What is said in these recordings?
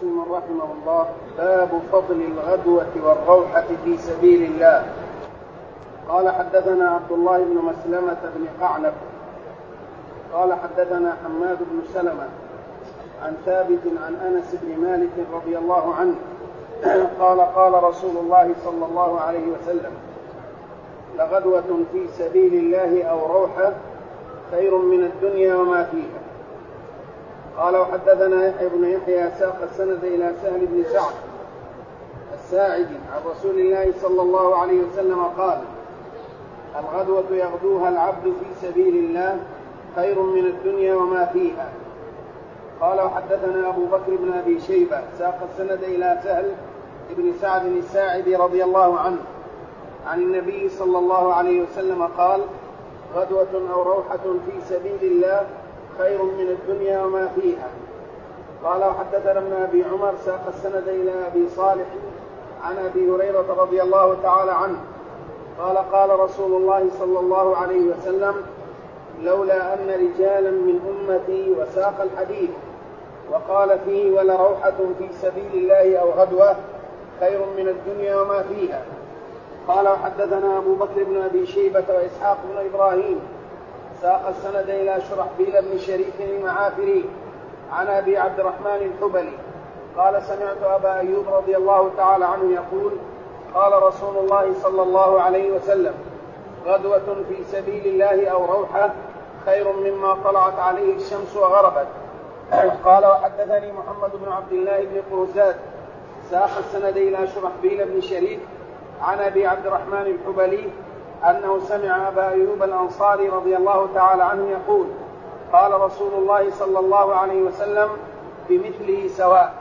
مسلم رحمه الله: باب فضل الغدوة والروحة في سبيل الله. قال: حدثنا عبد الله بن مسلمة بن قعنب قال: حدثنا حماد بن سلمة عن ثابت عن أنس بن مالك رضي الله عنه قال: قال رسول الله صلى الله عليه وسلم: لغدوة في سبيل الله أو روحة خير من الدنيا وما فيها. قال: وحدثنا يحيى بن يحيى ساق السند إلى سهل بن سعد الساعدي عن رسول الله صلى الله عليه وسلم قال: الغدوة يغدوها العبد في سبيل الله خير من الدنيا وما فيها. قال: وحدثنا أبو بكر بن أبي شيبة ساق السند إلى سهل بن سعد الساعدي رضي الله عنه عن النبي صلى الله عليه وسلم قال: غدوة أو روحة في سبيل الله خير من الدنيا وما فيها. قال: وحدثنا ابن أبي عمر ساق السند إلى أبي صالح عن أبي هريرة رضي الله تعالى عنه قال: قال رسول الله صلى الله عليه وسلم: لولا أن رجالا من أمتي، وساق الحديث وقال فيه: ولروحة في سبيل الله أو غدوة خير من الدنيا وما فيها. قال: وحدثنا أبو بكر بن أبي شيبة وإسحاق بن إبراهيم ساق السند إلى شرحبيل بن شريك المعافري عن أبي عبد الرحمن الحبلي قال: سمعت أبا أيوب رضي الله تعالى عنه يقول: قال رسول الله صلى الله عليه وسلم: غدوة في سبيل الله أو روحة خير مما طلعت عليه الشمس وغربت. قال: وحدثني محمد بن عبد الله بن قرزاد ساق السند إلى شرحبيل بن شريك عن أبي عبد الرحمن الحبلي أنه سمع أبا أيوب الأنصاري رضي الله تعالى عنه يقول: قال رسول الله صلى الله عليه وسلم: بمثله سواء.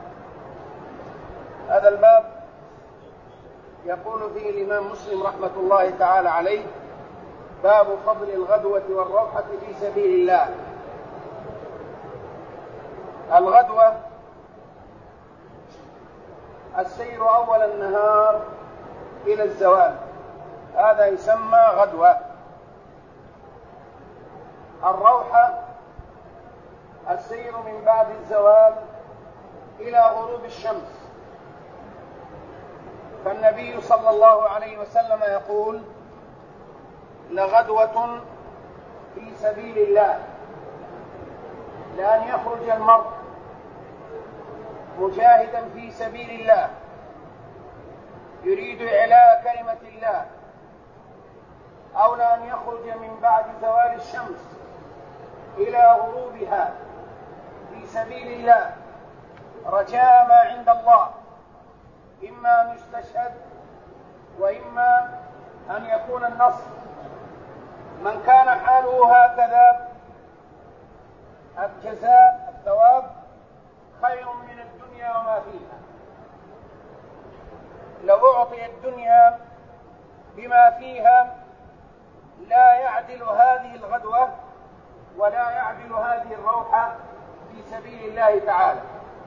هذا الباب يقول فيه الإمام مسلم رحمة الله تعالى عليه: باب فضل الغدوة والروحة في سبيل الله. الغدوة السير أول النهار إلى الزوال، هذا يسمى غدوة. الروحة السير من بعد الزوال إلى غروب الشمس. فالنبي صلى الله عليه وسلم يقول: لغدوة في سبيل الله، لأن يخرج المرء مجاهدا في سبيل الله يريد إعلاء كلمة الله، أو لأن يخرج من بعد زوال الشمس إلى غروبها في سبيل الله رجاء ما عند الله، إما أن يستشهد وإما أن يكون النصر. من كان حاله هكذا الجزاء الثواب خير من الدنيا وما فيها. لو أعطي الدنيا بما فيها لا يعدل هذه الغدوة ولا يعدل هذه الروحة في سبيل الله تعالى.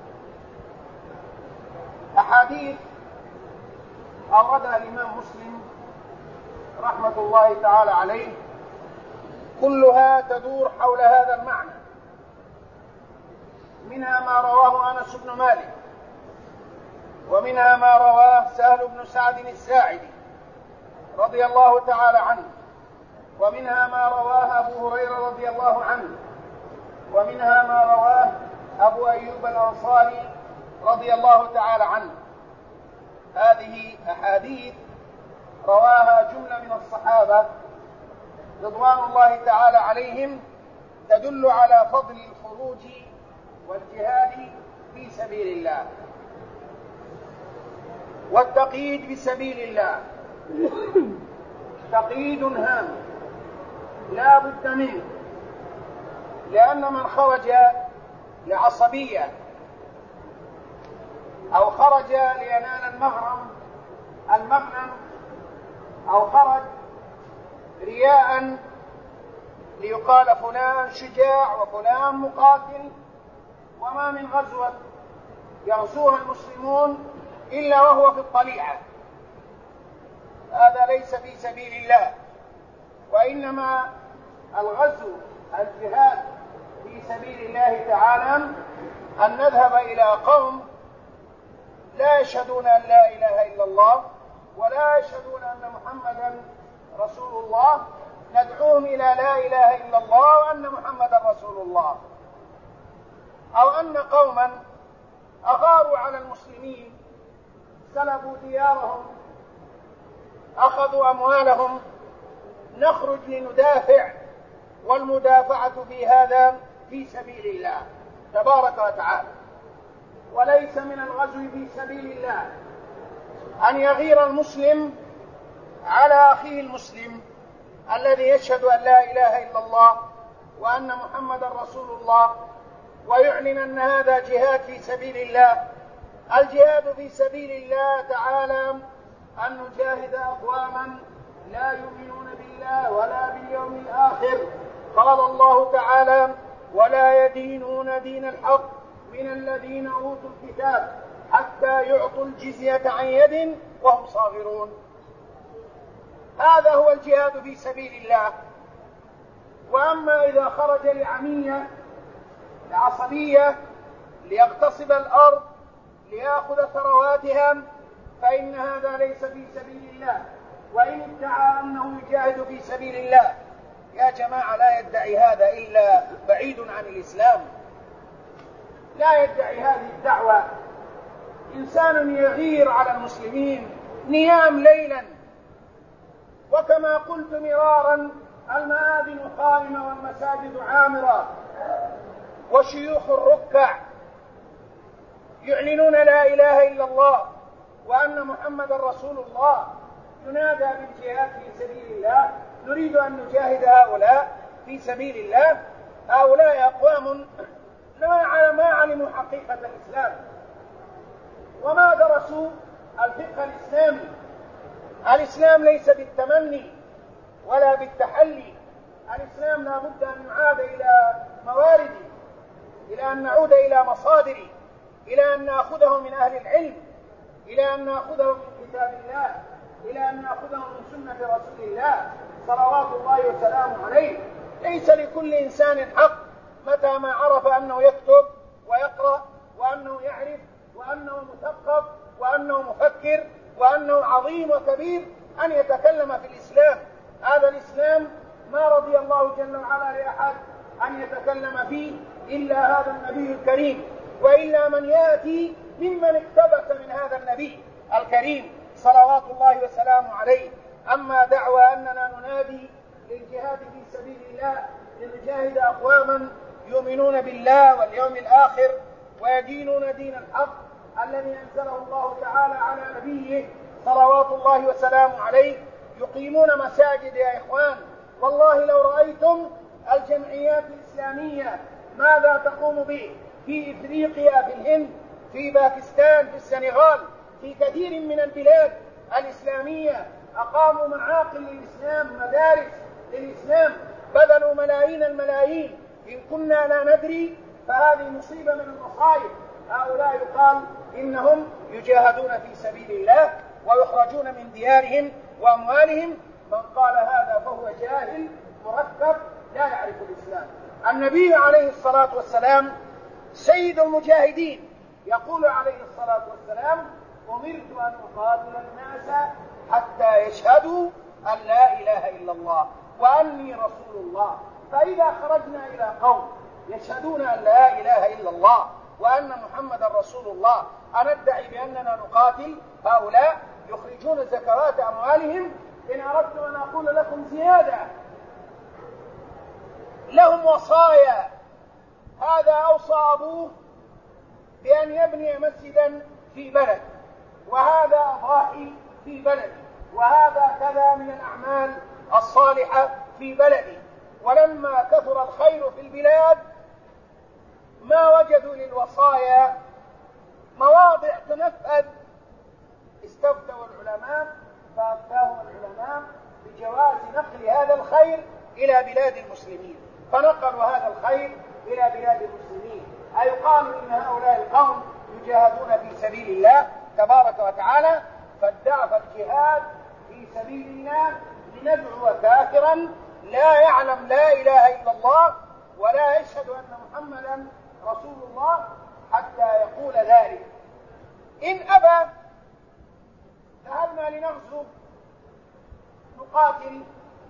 أحاديث أوردها الإمام مسلم رحمة الله تعالى عليه كلها تدور حول هذا المعنى، منها ما رواه أنس بن مالك، ومنها ما رواه سهل بن سعد الساعدي رضي الله تعالى عنه، ومنها ما رواه أبو هريرة رضي الله عنه، ومنها ما رواه أبو أيوب الأنصاري رضي الله تعالى عنه. هذه أحاديث رواها جملة من الصحابة رضوان الله تعالى عليهم تدل على فضل الخروج والجهاد في سبيل الله. والتقييد بسبيل الله تقييد هام لا بد منه، لأن من خرج لعصبية أو خرج لينال المغنم أو خرج رياء ليقال فلان شجاع وفلان مقاتل، وما من غزوة يغزوها المسلمون إلا وهو في الطليعة، هذا ليس في سبيل الله. وإنما الغزو الجهاد في سبيل الله تعالى أن نذهب إلى قوم لا يشهدون أن لا إله إلا الله ولا يشهدون أن محمدا رسول الله، ندعوهم إلى لا إله إلا الله وأن محمدا رسول الله. أو أن قوما أغاروا على المسلمين، سلبوا ديارهم، أخذوا أموالهم، نخرج لندافع، والمدافعة في هذا في سبيل الله تبارك وتعالى. وليس من الغزو في سبيل الله أن يغير المسلم على أخيه المسلم الذي يشهد أن لا إله إلا الله وأن محمدا رسول الله، ويعلن أن هذا جهاد في سبيل الله. الجهاد في سبيل الله تعالى أن نجاهد أقواما لا يؤمنون بالله ولا باليوم الآخر. قال الله تعالى: ولا يدينون دين الحق من الذين أوتوا الكتاب حتى يعطوا الجزية عن يد وهم صاغرون. هذا هو الجهاد في سبيل الله. وأما إذا خرج لعمية لعصبية ليغتصب الأرض ليأخذ ثرواتها فإن هذا ليس في سبيل الله، وإن ادعى أنه يجاهد في سبيل الله. يا جماعة، لا يدعي هذا إلا بعيد عن الإسلام، لا يدعي هذه الدعوة. إنسان يغير على المسلمين نيام ليلا، وكما قلت مرارا المآذن قائمة والمساجد عامرة وشيوخ الركع يعلنون لا إله إلا الله وأن محمد رسول الله، ينادى بالجهاد في سبيل الله. نريد أن نجاهد هؤلاء في سبيل الله. هؤلاء أقوام ما علموا حقيقة الإسلام وما درسوا الفقه الإسلامي. الإسلام ليس بالتمني ولا بالتحلي. الإسلام لا بد أن نعاد إلى موارده، إلى أن نعود إلى مصادره، إلى أن نأخذه من أهل العلم، إلى أن نأخذه من كتاب الله، إلى أن نأخذه من سنة رسول الله صلوات الله وسلامه عليه. ليس لكل إنسان حق متى ما عرف أنه يكتب ويقرأ وأنه يعرف وأنه مثقف وأنه مفكر وأنه عظيم وكبير أن يتكلم في الإسلام. هذا الإسلام ما رضي الله جل وعلا لأحد أن يتكلم فيه إلا هذا النبي الكريم، وإلا من يأتي ممن اقتبس من هذا النبي الكريم صلوات الله وسلامه عليه. أما دعوى أننا ننادي للجهاد في سبيل الله لنجاهد أقواما يؤمنون بالله واليوم الآخر ويدينون دين الحق الذي أنزله الله تعالى على نبيه صلوات الله وسلامه عليه، يقيمون مساجد يا إخوان. والله لو رأيتم الجمعيات الإسلامية ماذا تقوم به في إفريقيا، في الهند، في باكستان، في السنغال، في كثير من البلاد الإسلامية، أقاموا معاقل للإسلام، مدارس للإسلام، بذلوا ملايين الملايين. إن كنا لا ندري فهذه مصيبة من المصائب. هؤلاء يقال إنهم يجاهدون في سبيل الله ويخرجون من ديارهم وأموالهم. من قال هذا فهو جاهل مركب لا يعرف الإسلام. النبي عليه الصلاة والسلام سيد المجاهدين، يقول عليه الصلاة والسلام: أمرت أن أقاتل الناس حتى يشهدوا أن لا إله إلا الله وأني رسول الله. فإذا خرجنا إلى قوم يشهدون أن لا إله إلا الله وأن محمد رسول الله أندعي بأننا نقاتل هؤلاء يخرجون زكوات أموالهم. إن أردت أن أقول لكم زيادة، لهم وصايا. هذا أوصى أبوه بأن يبني مسجدا في بلد، وهذا ضاحي في بلد، وهذا كذا من الأعمال الصالحة في بلده. ولما كثر الخير في البلاد ما وجدوا للوصايا مواضع تنفذ. استفتوا العلماء فأفتاهم العلماء بجواز نقل هذا الخير إلى بلاد المسلمين، فنقلوا هذا الخير إلى بلاد المسلمين. أيقال إن هؤلاء القوم يجاهدون في سبيل الله تبارك وتعالى. فالجهاد في سبيل الله لندعو كافرا لا يعلم لا إله إلا الله ولا يشهد أن محمدا رسول الله حتى يقول ذلك. إن أبى ذهبنا لنغزو نقاتل،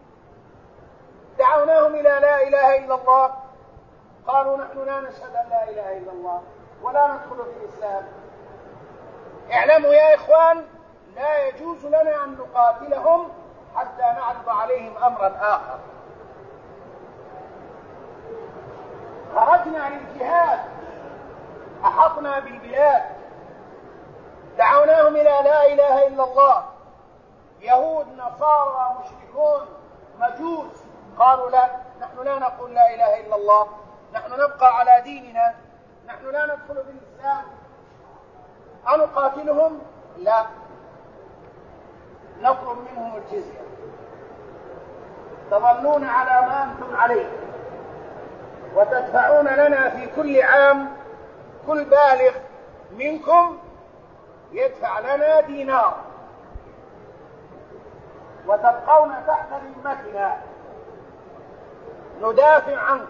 دعوناهم إلى لا إله إلا الله، قالوا نحن لا نشهد أن لا إله إلا الله ولا ندخل في الإسلام. اعلموا يا إخوان، لا يجوز لنا أن نقاتلهم حتى نعرض عليهم أمرا آخر. خرجنا للجهاد، أحطنا بالبلاد، دعوناهم إلى لا إله إلا الله، يهود نصارى مشركون مجوس، قالوا لا، نحن لا نقول لا إله إلا الله، نحن نبقى على ديننا، نحن لا ندخل في الإسلام. أنقاتلهم؟ لا، نطلب منهم الجزية، تظلون على ما أنتم عليه، وتدفعون لنا في كل عام، كل بالغ منكم يدفع لنا دينار، وتبقون تحت ذمتنا، ندافع عنكم،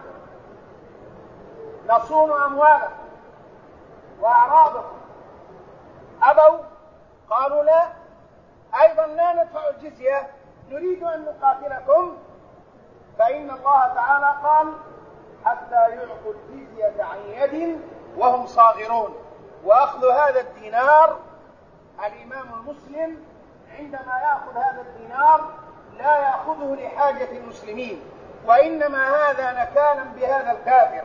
نصون أموالكم وأعراضكم. أبوا، قالوا لا، أيضا لا ندفع الجزية، نريد أن نقاتلكم. فإن الله تعالى قال حتى يعطوا الجزية عن يد وهم صاغرون. وأخذ هذا الدينار، الإمام المسلم عندما يأخذ هذا الدينار لا يأخذه لحاجة المسلمين، وإنما هذا نكالا بهذا الكافر،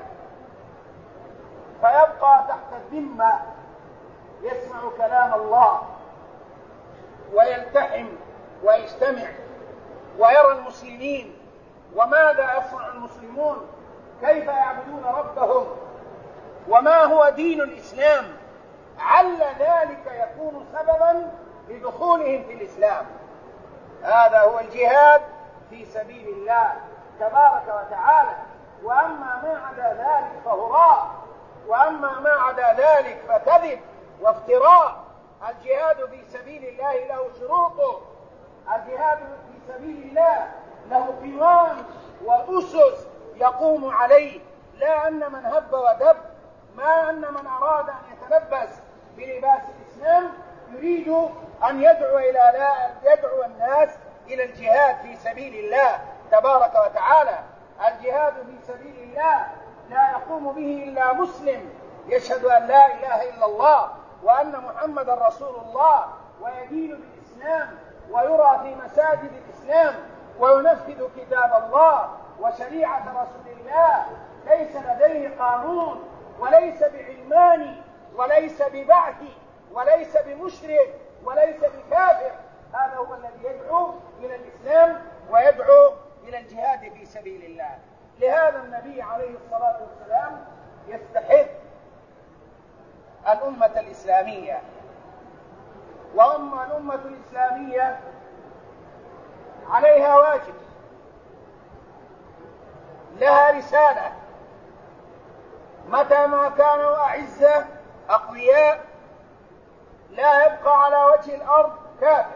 فيبقى تحت الذمة، يسمع كلام الله ويلتحم ويجتمع ويرى المسلمين وماذا يصنع المسلمون، كيف يعبدون ربهم، وما هو دين الإسلام، عل ذلك يكون سببا لدخولهم في الإسلام. هذا هو الجهاد في سبيل الله تبارك وتعالى. وأما ما عدا ذلك فهراء، وأما ما عدا ذلك فكذب وافتراء. الجهاد في سبيل الله له شروطه، الجهاد في سبيل الله له قوام وأسس يقوم عليه، لا أن من هب ودب، ما أن من أراد أن يتلبس بلباس الإسلام يريد أن يدعو الناس إلى الجهاد في سبيل الله تبارك وتعالى. الجهاد في سبيل الله لا يقوم به إلا مسلم يشهد أن لا إله إلا الله وأن محمدا رسول الله، ويدين بالإسلام، ويرى في مساجد الإسلام، وينفذ كتاب الله وشريعة رسول الله، ليس لديه قانون، وليس بعلماني، وليس ببعثي، وليس بمشرك، وليس بكافر. هذا هو الذي يدعو إلى الإسلام ويدعو إلى الجهاد في سبيل الله. لهذا النبي عليه الصلاة والسلام يستحث الأمة الإسلامية، وأما الأمة الإسلامية عليها واجب، لها رسالة، متى ما كانوا أعزة أقوياء لا يبقى على وجه الأرض كافر،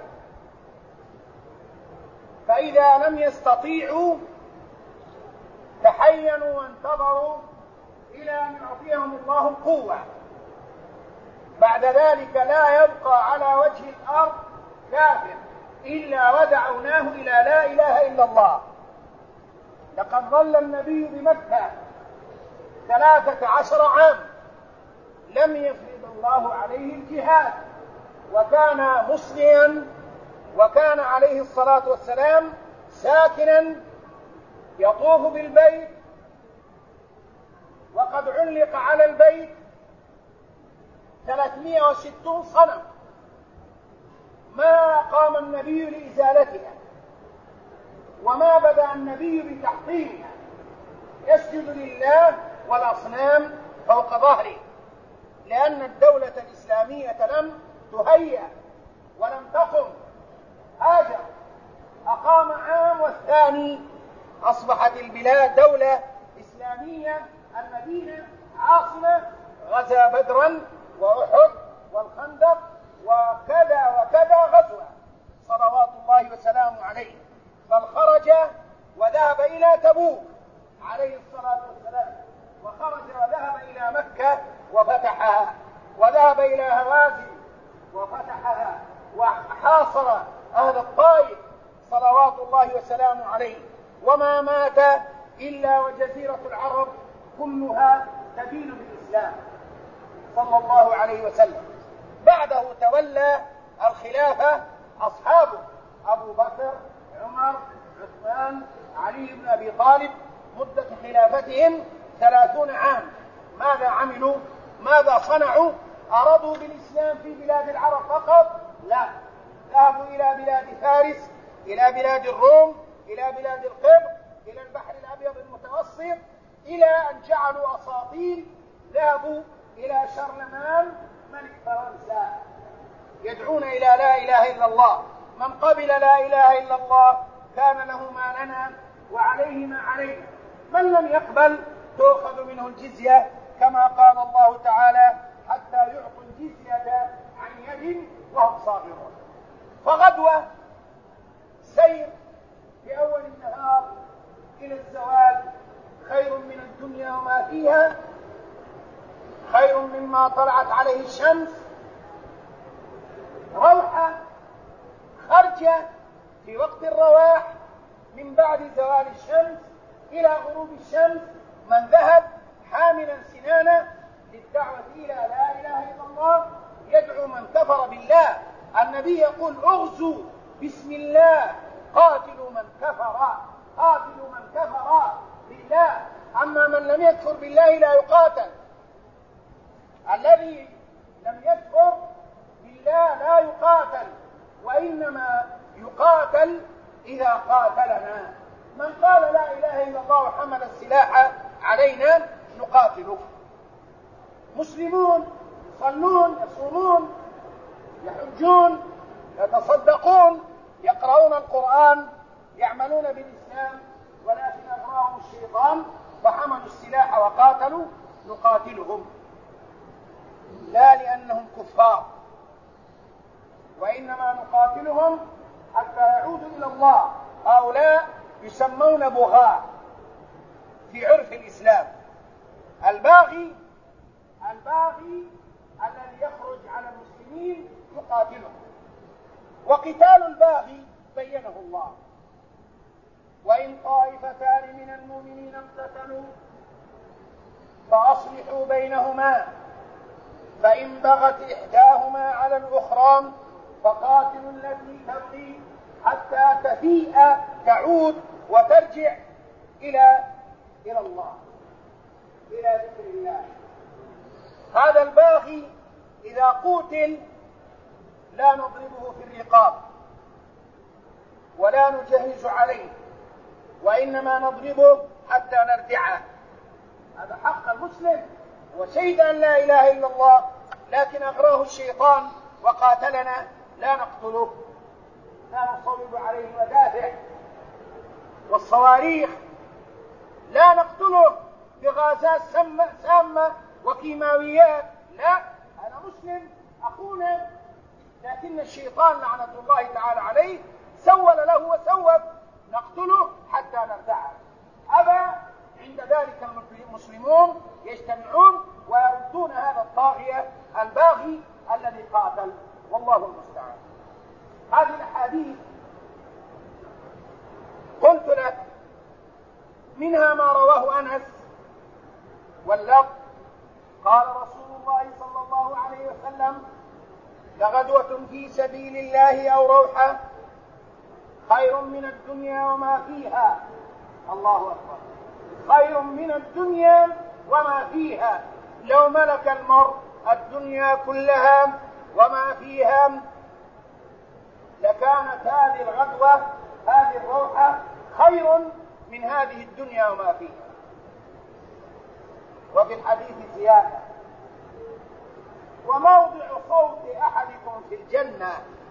فإذا لم يستطيعوا تحينوا وانتظروا إلى أن يعطيهم الله قوة. بعد ذلك لا يبقى على وجه الأرض كافر إلا ودعوناه إلى لا إله إلا الله. لقد ظل النبي بمكة 13 عام لم يفرض الله عليه الجهاد، وكان مسلما، وكان عليه الصلاة والسلام ساكنا يطوف بالبيت، وقد علق على البيت 360 صنم ما قام النبي لإزالتها، وما بدأ النبي بتحطيمها، يسجد لله والأصنام فوق ظهره، لأن الدولة الإسلامية لم تهيأ ولم تقم. هاجر، أقام عام والثاني أصبحت البلاد دولة إسلامية، المدينة عاصمة، غزا بدرا وأحد والخندق وكذا وكذا غزوة صلوات الله وسلامه عليه، بل خرج وذهب إلى تبوك عليه الصلاة والسلام، وخرج وذهب إلى مكة وفتحها، وذهب إلى هوازن وفتحها، وحاصر أهل الطائف صلوات الله وسلامه عليه، وما مات إلا وجزيرة العرب كلها تدين بالإسلام صلى الله عليه وسلم. بعده تولى الخلافة أصحابه أبو بكر، عمر، عثمان، علي بن أبي طالب، مدة خلافتهم 30 عام. ماذا عملوا؟ ماذا صنعوا؟ أرادوا بالإسلام في بلاد العرب فقط؟ لا، ذهبوا إلى بلاد فارس، إلى بلاد الروم، إلى بلاد القبط، إلى البحر الأبيض المتوسط، إلى أن جعلوا أساطيل. ذهبوا إلى شارلمان ملك فرنسا يدعون إلى لا إله إلا الله. من قبل لا إله إلا الله كان له ما لنا وعليه ما علينا، من لم يقبل تؤخذ منه الجزية، كما قال الله تعالى: حتى يعطوا الجزية عن يد وهم صاغرون. فغدوة سير في أول النهار إلى الزوال خير من الدنيا وما فيها، خير مما طلعت عليه الشمس. روحة خرجة في وقت الرواح من بعد زوال الشمس إلى غروب الشمس، من ذهب حاملا سنانه للدعوة إلى لا إله إلا الله، يدعو من كفر بالله. النبي يقول: اغزوا بسم الله، قاتلوا من كفر، قاتلوا من كفر بالله. أما من لم يكفر بالله لا يقاتل. الذي لم يكفر بالله لا يقاتل، وإنما يقاتل إذا قاتلنا. من قال لا إله إلا الله وحمل السلاح علينا نقاتله. مسلمون يصلون، يصومون، يحجون، يتصدقون، يقرؤون القرآن، يعملون بالإسلام، ولكن أغراهم الشيطان فحملوا السلاح وقاتلوا. نقاتلهم لا لأنهم كفار، وإنما نقاتلهم حتى يعودوا إلى الله. هؤلاء يسمون بغاة في عرف الإسلام. الباغي الذي يخرج على المسلمين يقاتلهم، وقتال الباغي بينه الله: وإن طائفتان من المؤمنين اقتتلوا فأصلحوا بينهما، فإن بغت إحداهما على الأخرى فقاتلوا التي تبغي حتى تفيء، تعود وترجع إلى الله، إلى ذكر الله. هذا الباغي إذا قتل لا نضربه في الرقاب ولا نجهز عليه، وإنما نضربه حتى نردعه. هذا حق المسلم، وشهد أن لا إله إلا الله، لكن أغراه الشيطان وقاتلنا، لا نقتله، لا نصوب عليه المدافع والصواريخ، لا نقتله بغازات سامة وكيماويات، لا، أنا مسلم أخونا، لكن الشيطان لعنة الله تعالى عليه سول له وسوف، نقتله حتى نردعه. أبى، عند ذلك المسلمون يجتمعون ويردون هذا الطاغية الباغي الذي قاتل، والله المستعان. هذه الأحاديث قلت لك منها ما رواه أنس، واللفظ: قال رسول الله صلى الله عليه وسلم: لغدوة في سبيل الله أو روحة خير من الدنيا وما فيها. الله أكبر، خير من الدنيا وما فيها. لو ملك المرء الدنيا كلها وما فيها لكانت هذه الغدوة، هذه الروحة خير من هذه الدنيا وما فيها. وفي الحديث زيادة: وموضع صوت أحدكم في الجنة،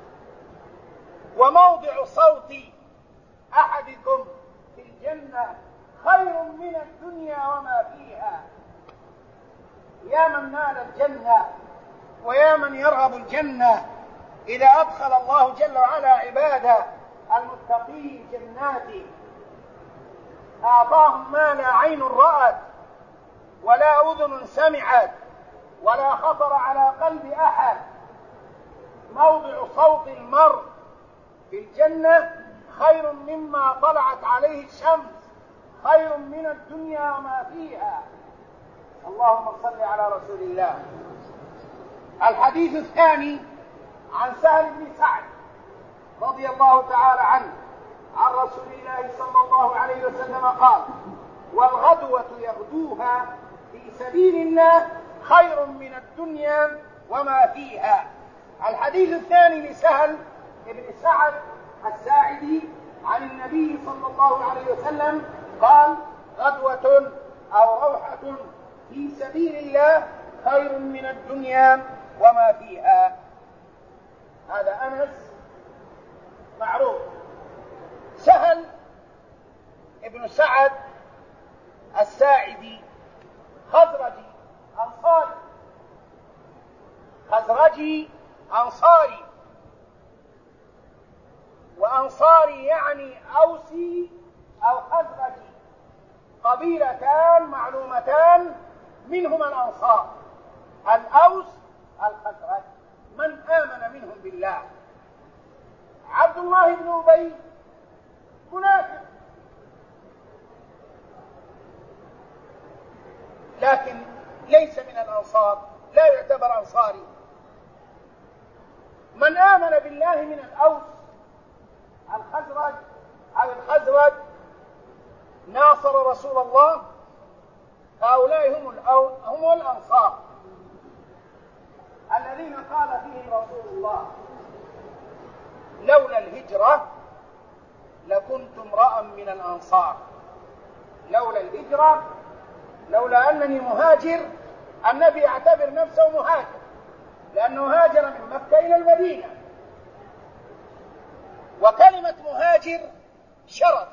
وموضع صوت أحدكم في الجنة خير من الدنيا وما فيها. يا من نال الجنة ويا من يرغب الجنة، إذا أدخل الله جل وعلا عباده المتقين جناته أعطاهم ما لا عين رأت ولا أذن سمعت ولا خطر على قلب أحد موضع صوت المرء في الجنة خير مما طلعت عليه الشمس، خير من الدنيا وما فيها. اللهم صل على رسول الله. الحديث الثاني عن سهل بن سعد رضي الله تعالى عنه عن رسول الله صلى الله عليه وسلم قال: والغدوة يغدوها في سبيل الله خير من الدنيا وما فيها. الحديث الثاني لسهل بن سعد الساعدي عن النبي صلى الله عليه وسلم قال: غدوة أو روحة في سبيل الله خير من الدنيا وما فيها. هذا أنس معروف. سهل ابن سعد الساعدي خزرجي أنصاري، وأنصاري يعني أوسي أو خزرجي، قبيلتان معلومتان منهما الأنصار، الأوس الخزرج، من آمن منهم بالله. عبد الله بن أبي منافق، لكن ليس من الأنصار، لا يعتبر أنصاري. من آمن بالله من الأوس الخزرج ناصر رسول الله، هؤلاء هم الأنصار الذين قال فيهم رسول الله: لولا الهجرة لكنت امرأ من الأنصار. لولا الهجرة، لولا أنني مهاجر، النبي يعتبر نفسه مهاجر لأنه هاجر من مكة إلى المدينة، وكلمة مهاجر شرف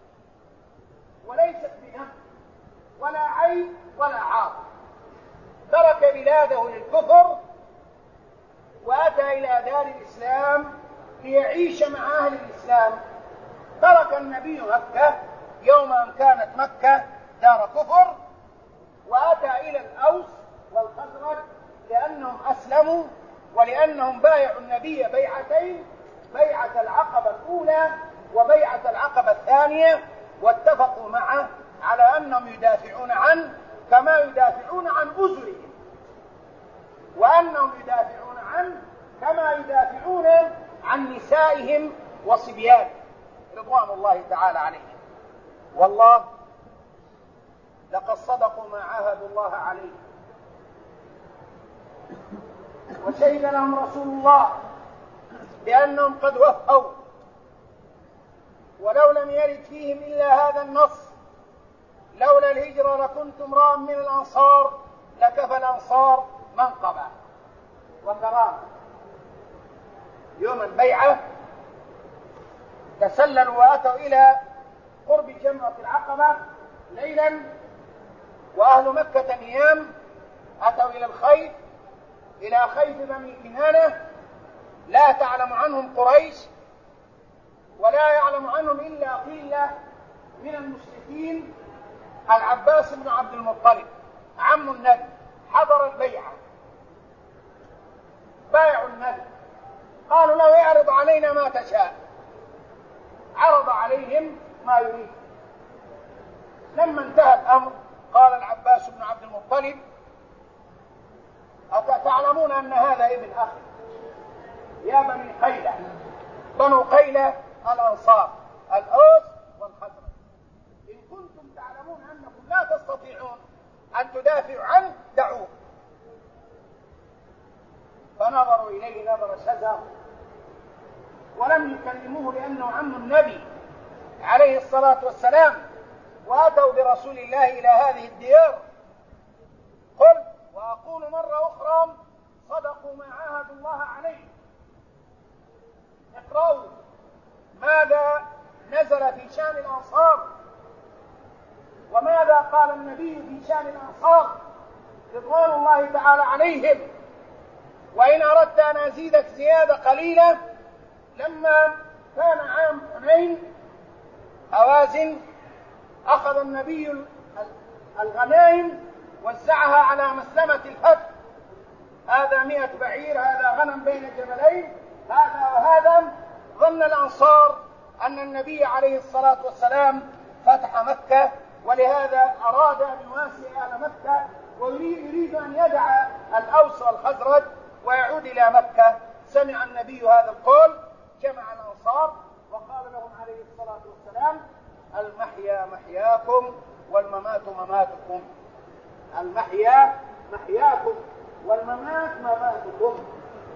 وليست بهم ولا عيب ولا عار. ترك بلاده للكفر وأتى إلى دار الإسلام ليعيش مع أهل الإسلام. ترك النبي مكة يوم أن كانت مكة دار كفر، وأتى إلى الأوس والخزرج لأنهم أسلموا ولأنهم بايعوا النبي بيعتين، بيعة العقبة الأولى وبيعة العقبة الثانية، واتفقوا معه على أنهم يدافعون عنه كما يدافعون عن أزرهم، وأنهم يدافعون عنه كما يدافعون عن نسائهم وصبيانهم رضوان الله تعالى عليهم. والله لقد صدقوا ما عاهدوا الله عليه، وشهد لهم رسول الله بأنهم قد وفوا، ولو لم يرد فيهم إلا هذا النص: لولا الهجرة لكنت امرأ من الأنصار، لكفى الأنصار منقبة وكرامة. يوم البيعة تسللوا وأتوا إلى قرب جمرة العقبة ليلا، وأهل مكة نيام، أتوا إلى الخيف، إلى خيف بني كنانة، لا تعلم عنهم قريش ولا يعلم عنهم إلا قلة من المشركين. العباس بن عبد المطلب عم النبي حضر البيعة، بايعوا النبي، قالوا له: يعرض علينا ما تشاء. عرض عليهم ما يريد. لما انتهى الأمر قال العباس بن عبد المطلب: أتعلمون أن هذا ابن أخي يا بني قيلة؟ بنو قيلة الأنصار، الأوس والخزرج. إن كنتم تعلمون أنكم لا تستطيعون أن تدافعوا عنه دعوه. فنظروا إليه نظر شزر ولم يكلموه لأنه عم النبي عليه الصلاة والسلام، وأتوا برسول الله إلى هذه الديار. قل وأقول مرة أخرى: صدقوا ما عاهدوا الله عليه. اقرأوا ماذا نزل في شأن الأنصار، وماذا قال النبي في شأن الأنصار رضوان الله تعالى عليهم. وإن أردت أن أزيدك زيادة قليلة، لما كان عام حنين هوازن أخذ النبي الغنائم وزعها على مسلمة الفتح، هذا 100 بعير، هذا غنم بين جبلين، هذا وهذا. ظن الأنصار أن النبي عليه الصلاة والسلام فتح مكة، ولهذا أراد أن يواسي أهل مكة ويريد أن يدع الأوس والخزرج ويعود إلى مكة. سمع النبي هذا القول، جمع الأنصار وقال لهم عليه الصلاة والسلام: المحيا محياكم والممات مماتكم. المحيا محياكم والممات مماتكم.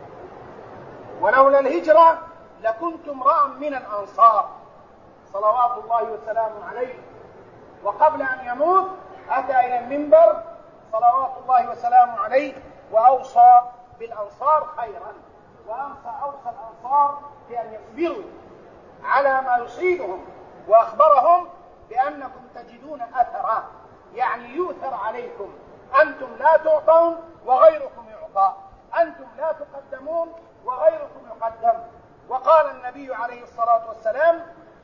ولولا الهجرة لكنت امرأ من الأنصار صلوات الله وسلامه عليه. وقبل أن يموت أتى إلى المنبر صلوات الله وسلامه عليه وأوصى بالأنصار خيرا، أوصى الأنصار بأن يصبروا على ما يصيبهم، وأخبرهم بأنكم تجدون أثرا، يعني يؤثر عليكم، أنتم لا تعطون وغيركم يعطى، أنتم لا تقدمون وغيركم يقدم. وقال النبي عليه الصلاة والسلام: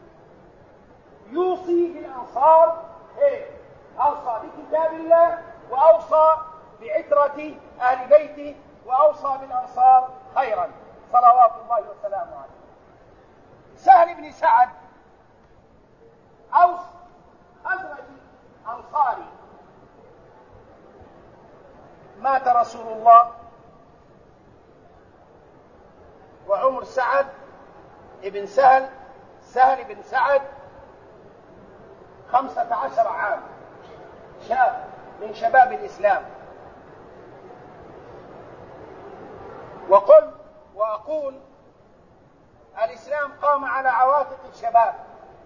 يوصي بالأنصار خير، أوصى بكتاب الله وأوصى بعترة أهل بيته وأوصى بالأنصار خيرا صلوات الله وسلامه عليه. سهل بن سعد أوس خزرجي أنصاري، مات رسول الله وعمر سعد ابن سهل بن سعد 15 عام، شاب من شباب الإسلام. وأقول الإسلام قام على عواتق الشباب،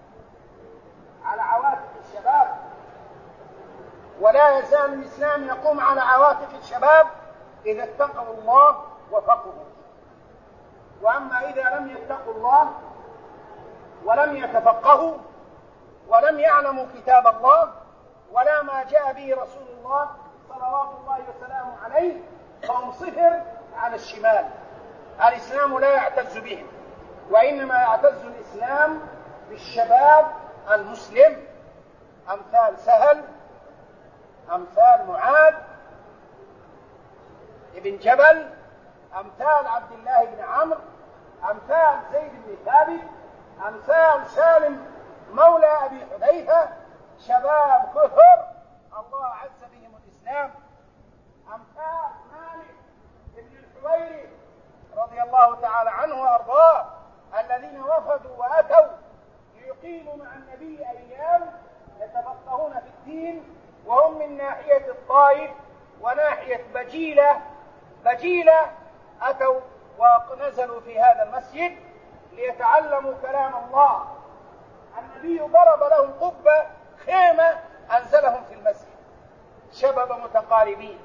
ولا يزال الإسلام يقوم على عواتق الشباب إذا اتقوا الله وفقهوا. وأما إذا لم يتقوا الله ولم يتفقهوا ولم يعلموا كتاب الله ولا ما جاء به رسول الله صلوات الله وسلامه عليه فهم صفر على الشمال. الإسلام لا يعتز بهم، وإنما يعتز الإسلام بالشباب المسلم، أمثال سهل، أمثال معاذ بن جبل، أمثال عبد الله بن عمرو، أمثال زيد بن ثابت، أمثال سالم مولى أبي حذيفة، شباب كثر الله عز بهم الإسلام. أمثال مالك بن الحويرث رضي الله تعالى عنه وأرضاه، الذين وفدوا وأتوا ليقيموا مع النبي أيام يتفقهون في الدين، وهم من ناحية الطائف وناحية بجيلة أتوا ونزلوا في هذا المسجد ليتعلموا كلام الله. النبي ضرب لهم قبة خيمة أنزلهم في المسجد، شباب متقاربين،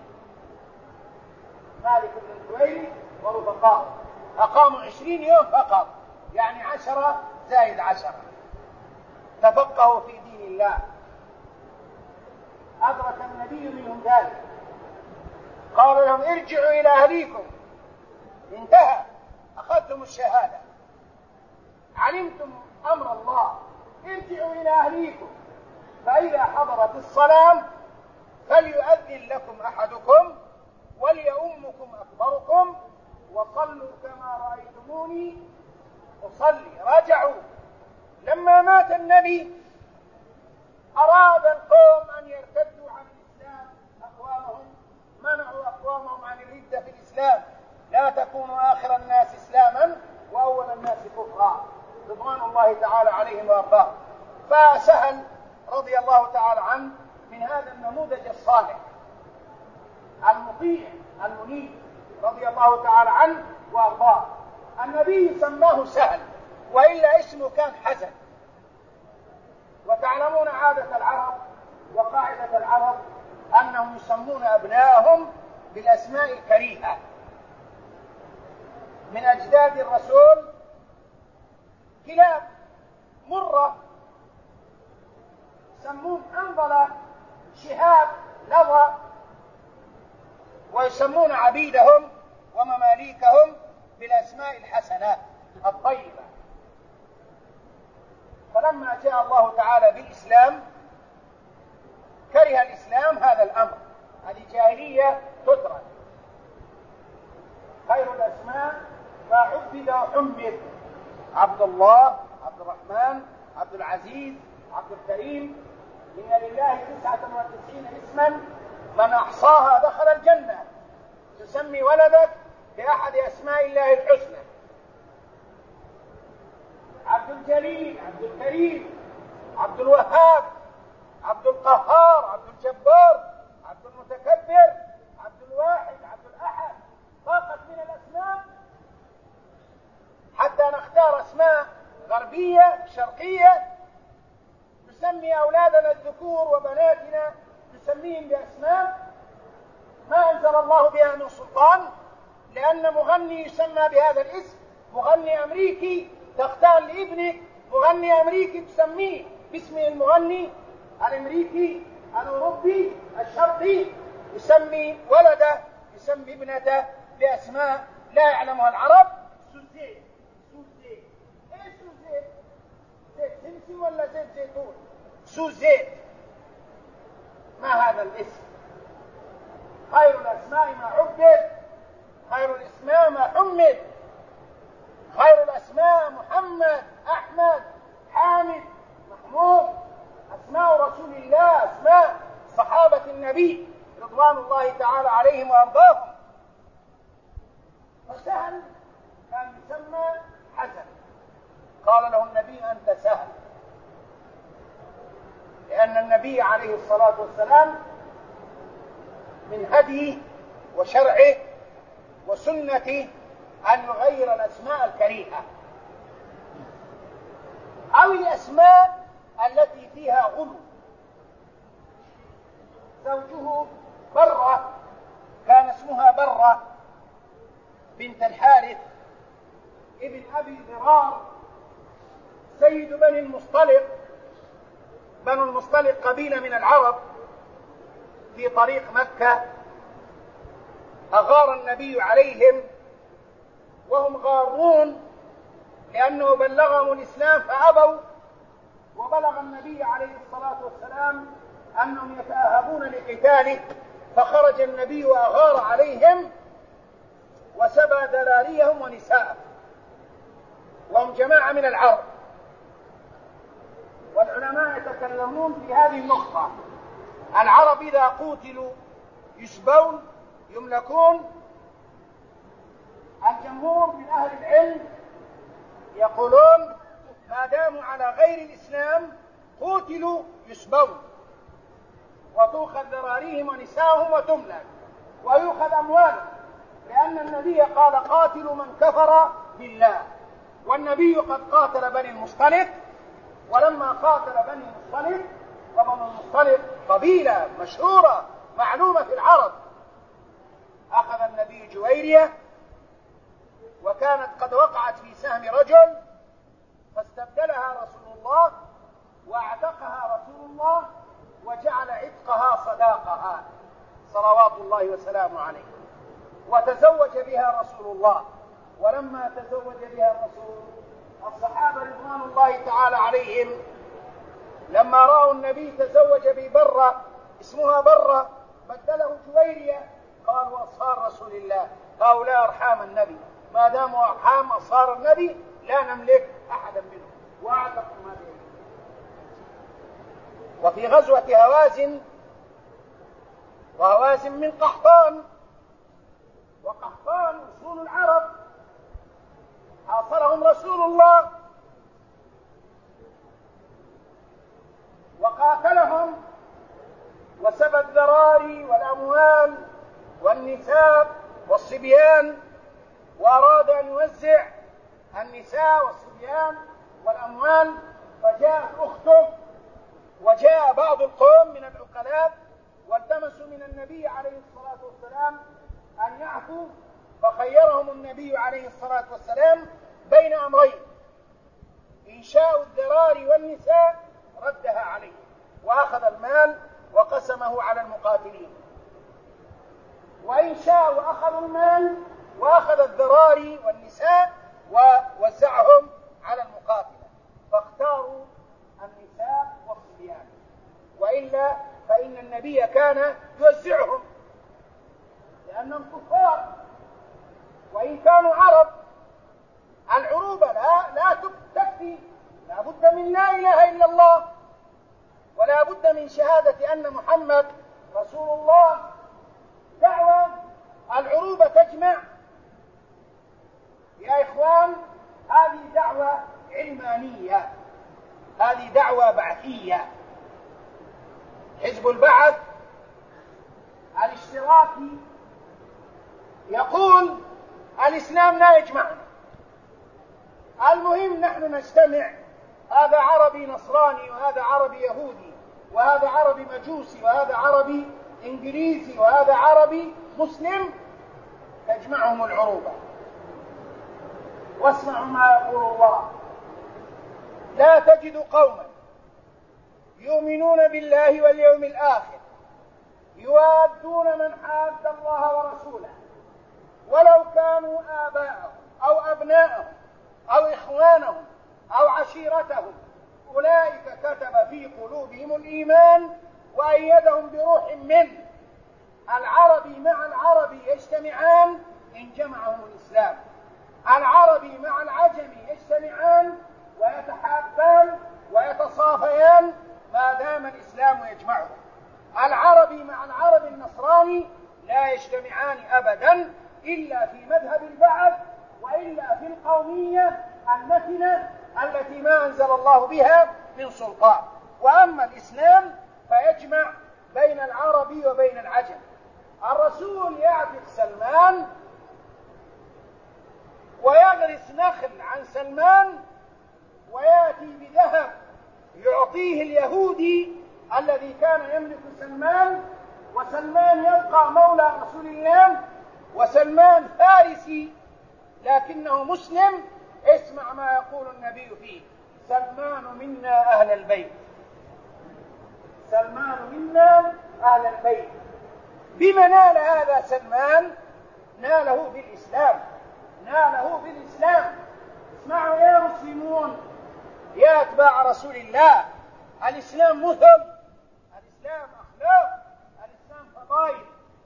مالك بن الحويرث ورفقاء، أقاموا 20 يوم فقط، يعني 10 زائد 10، تفقهوا في دين الله. أدرك النبي منهم ذلك، قال لهم: ارجعوا إلى أهليكم، انتهى، أخذتم الشهادة، علمتم أمر الله، ارجعوا إلى أهليكم، فإذا حضرت الصلاة فليؤذن لكم أحدكم وليؤمكم أكبركم وصلوا كما رأيتموني أصلي. رجعوا. لما مات النبي أراد القوم أن يرتدوا عن الإسلام، أقوامهم منعوا أقوامهم عن الردة في الإسلام: لا تكونوا آخر الناس إسلاما وأول الناس كفرا، رضوان الله تعالى عليهم وأرضاهم. فسهل رضي الله تعالى عنه من هذا النموذج الصالح المطيع المنيب رضي الله تعالى عنه وأرضاه. النبي سماه سهل، وإلا اسمه كان حسن. وتعلمون عادة العرب وقاعدة العرب أنهم يسمون أبنائهم بالأسماء الكريهة. من أجداد الرسول كلاب مرة، يسمون حنظلة، شهاب، لظى، ويسمون عبيدهم ومماليكهم بالأسماء الحسنات الطيبة. فلما جاء الله تعالى بالإسلام كره الإسلام هذا الأمر، والبقية تترك. خير الأسماء ما عبد وحمد: عبد الله، عبد الرحمن، عبد العزيز، عبد الكريم. إن لله 99 اسما من أحصاها دخل الجنة. تسمي ولدك بأحد أسماء الله الحسنى: عبد الجليل، عبد الكريم، عبد الوهاب، عبد القهار، عبد الجبار، عبد المتكبر، عبد الواحد، عبد الأحد. ضاقت من الأسماء حتى نختار أسماء غربية شرقية نسمي أولادنا الذكور وبناتنا نسميهم بأسماء ما أنزل الله بها من سلطان، لأن مغني يسمى بهذا الاسم، مغني أمريكي تختار لابنك مغني أمريكي تسميه باسم المغني الأمريكي الأوروبي الشرقي، يسمي ولده يسمي ابنته بأسماء لا يعلمها العرب. سوزيت، سوزيت، ايش سوزيت؟ زيت سمسم ولا زيت زيتون؟ سوزيت، ما هذا الاسم؟ خير الأسماء ما عبد، خير الاسماء ما حمد. خير الأسماء محمد، أحمد، حامد، محمود. أسماء رسول الله، أسماء صحابة النبي رضوان الله تعالى عليهم وأرضاهم. فسهل كان يسمى حسن، قال له النبي: أنت سهل، لأن النبي عليه الصلاة والسلام من هديه وشرعه وسنته أن يغير الأسماء الكريهة أو الأسماء التي فيها غلو. زوجه برة كان اسمها برة بنت الحارث ابن أبي ضرار سيد بني المصطلق. بنو المصطلق قبيلة من العرب في طريق مكة، أغار النبي عليهم وهم غارون لأنه بلغهم الإسلام فأبوا، وبلغ النبي عليه الصلاة والسلام أنهم يتأهبون لقتاله، فخرج النبي وأغار عليهم وسبى ذراريهم ونساءهم، وهم جماعة من العرب. والعلماء يتكلمون في هذه النقطة: العرب إذا قوتلوا يسبون يملكون. الجمهور من أهل العلم يقولون ما داموا على غير الإسلام قوتلوا يسبون، وتؤخذ ذراريهم ونساءهم وتملك ويؤخذ أموالهم، لأن النبي قال: قاتلوا من كفر بالله. والنبي قد قاتل بني المصطلق، ولما قاتل بني المصطلق، وبني المصطلق قبيلة مشهورة معلومة في العرب، أخذ النبي جويرية وكانت قد وقعت في سهم رجل، فاستبدلها رسول الله واعتقها رسول الله وجعل عتقها صداقها صلوات الله وسلامه عليه، وتزوج بها رسول الله. ولما تزوج بها الرسول، الصحابة رضوان الله تعالى عليهم لما رأوا النبي تزوج ببرة اسمها برة بدله جويرية، قالوا: أصهار رسول الله هؤلاء أرحام النبي، ما داموا أرحام أصهار النبي لا نملك أحدا منهم، وأعتقوا ما بينهم. وفي غزوة هوازن، وهوازن من قحطان، وقحطان أصول العرب، حاصرهم رسول الله وقاتلهم وسبى الذراري والأموال والنساء والصبيان، وأراد أن يوزع النساء والصبيان والأموال. فجاءت أخته وجاء بعض القوم من العقلاء والتمسوا من النبي عليه الصلاة والسلام أن يعفوا، فخيرهم النبي عليه الصلاة والسلام بين أمرين: إن شاءوا الذراري والنساء ردها عليه وأخذ المال وقسمه على المقاتلين، وإن شاءوا أخذوا المال وأخذ الذراري والنساء ووزعهم على المقاتلة، فاختاروا النساء والصبيان، وإلا فإن النبي كان يوزعهم لأنهم كفار وإن كانوا عرب. العروبة لا تكفي، لا بد من لا إله إلا الله ولا بد من شهادة أن محمد رسول الله. دعوة العروبة تجمع يا إخوان، هذه دعوة علمانية، هذه دعوة بعثية. حزب البعث الاشتراكي يقول الإسلام لا يجمعنا، المهم نحن نجتمع، هذا عربي نصراني وهذا عربي يهودي وهذا عربي مجوسي وهذا عربي إنجليزي وهذا عربي مسلم، تجمعهم العروبة. واسمعوا ما يقول الله: لا تجد قوما يؤمنون بالله واليوم الآخر يوادون من حاد الله ورسوله ولو كانوا آباءهم أو أبناءهم أو إخوانهم أو عشيرتهم أولئك كتب في قلوبهم الإيمان وأيدهم بروح منه. العربي مع العربي يجتمعان إن جمعهم الإسلام، العربي مع العجمي يجتمعان ويتحابان ويتصافيان ما دام الإسلام يجمعهم. العربي مع العربي النصراني لا يجتمعان أبدا إلا في مذهب البعث وإلا في القومية النتنة التي ما أنزل الله بها من سلطان. وأما الإسلام فيجمع بين العربي وبين العجم. الرسول يعتق سلمان ويغرس نخل عن سلمان ويأتي بذهب يعطيه اليهودي الذي كان يملك سلمان، وسلمان يبقى مولى رسول الله، وسلمان فارسي لكنه مسلم. اسمع ما يقول النبي فيه: سلمان منا أهل البيت، سلمان منا أهل البيت. بما نال هذا سلمان؟ ناله بالإسلام، ناله بالإسلام. اسمعوا يا مسلمون، يا أتباع رسول الله، الإسلام مثل، الإسلام أخلاق، الإسلام فضائل.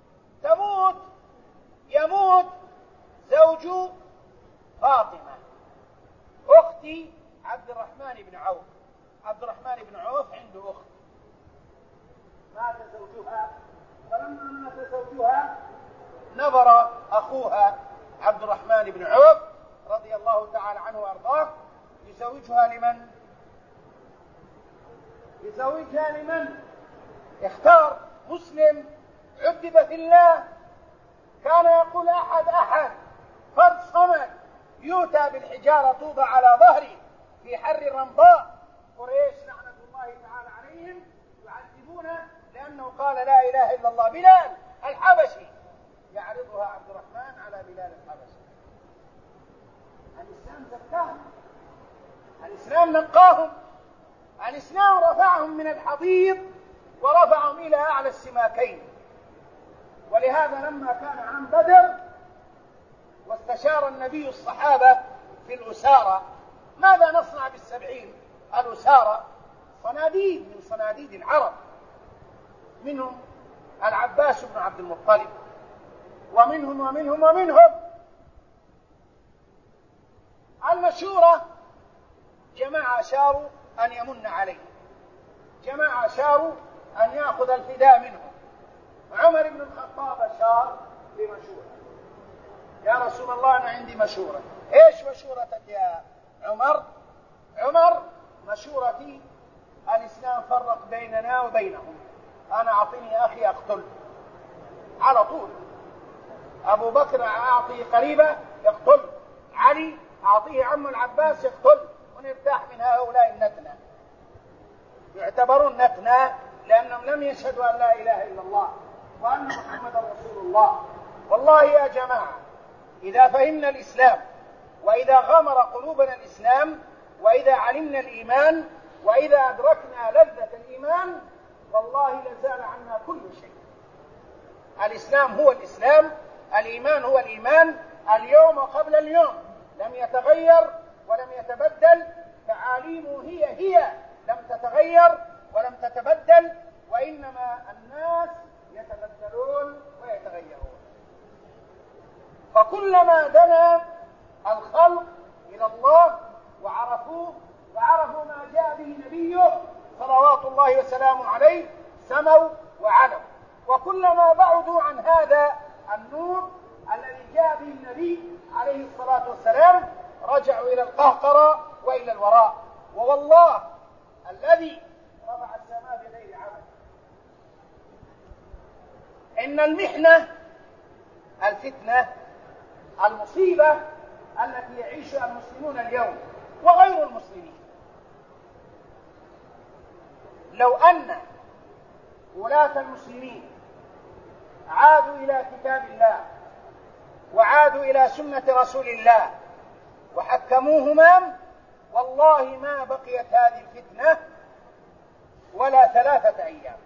يموت زوج فاطمة أخت عبد الرحمن بن عوف. عبد الرحمن بن عوف عنده أخت مات زوجها، فلما مات زوجها نظر أخوها عبد الرحمن بن عوف رضي الله تعالى عنه وأرضاه يزوجها لمن؟ يزوجها لمن؟ اختار مسلم عذب في الله، كان يقول أحد فرد صمد يؤتى بالحجارة توضع على ظهري في حر الرمضاء. قريش لعنة الله تعالى عليهم يعذبونه لأنه قال لا إله إلا الله. بلال الحبشي يعرضها عبد الرحمن على بلال الحبشي. الإسلام زكاهم، الإسلام نقاهم، الإسلام رفعهم من الحضيض ورفعهم إلى أعلى السماكين. ولهذا لما كان عام بدر واستشار النبي الصحابة في الأسارة، ماذا نصنع بالسبعين؟ الأسارة صناديد من صناديد العرب، منهم العباس بن عبد المطلب ومنهم المشورة. جماعة شاروا أن يمن عليه، جماعة شاروا أن يأخذ الفداء منهم. عمر بن الخطاب أشار بمشورة: يا رسول الله أنا عندي مشورة. إيش مشورتك يا عمر؟ عمر مشورتي الإسلام فرق بيننا وبينهم، أنا أعطيني أخي أقتل على طول. أبو بكر أعطيه قريبة يقتل، علي أعطيه عم العباس يقتل، ونرتاح من هؤلاء النتنة. يعتبرون نتنة لأنهم لم يشهدوا أن لا إله إلا الله وأن محمد رسول الله. والله يا جماعة إذا فهمنا الإسلام وإذا غمر قلوبنا الإسلام وإذا علمنا الإيمان وإذا أدركنا لذة الإيمان والله لزال عنا كل شيء. الإسلام هو الإسلام، الإيمان هو الإيمان، اليوم وقبل اليوم لم يتغير ولم يتبدل، تعاليمه هي لم تتغير ولم تتبدل، وإنما الناس يتبدلون ويتغيرون. فكلما دنا الخلق إلى الله وعرفوه وعرفوا ما جاء به نبيه صلوات الله وسلامه عليه سموا وعلوا، وكلما بعدوا عن هذا النور الذي جاء به النبي عليه الصلاة والسلام رجعوا إلى القهقرة وإلى الوراء. ووالله الذي رفع السماء بغير عمل إن المحنة الفتنة المصيبة التي يعيشها المسلمون اليوم وغير المسلمين، لو أن ولاة المسلمين عادوا إلى كتاب الله وعادوا إلى سنة رسول الله وحكموهما والله ما بقيت هذه الفتنة ولا 3 أيام.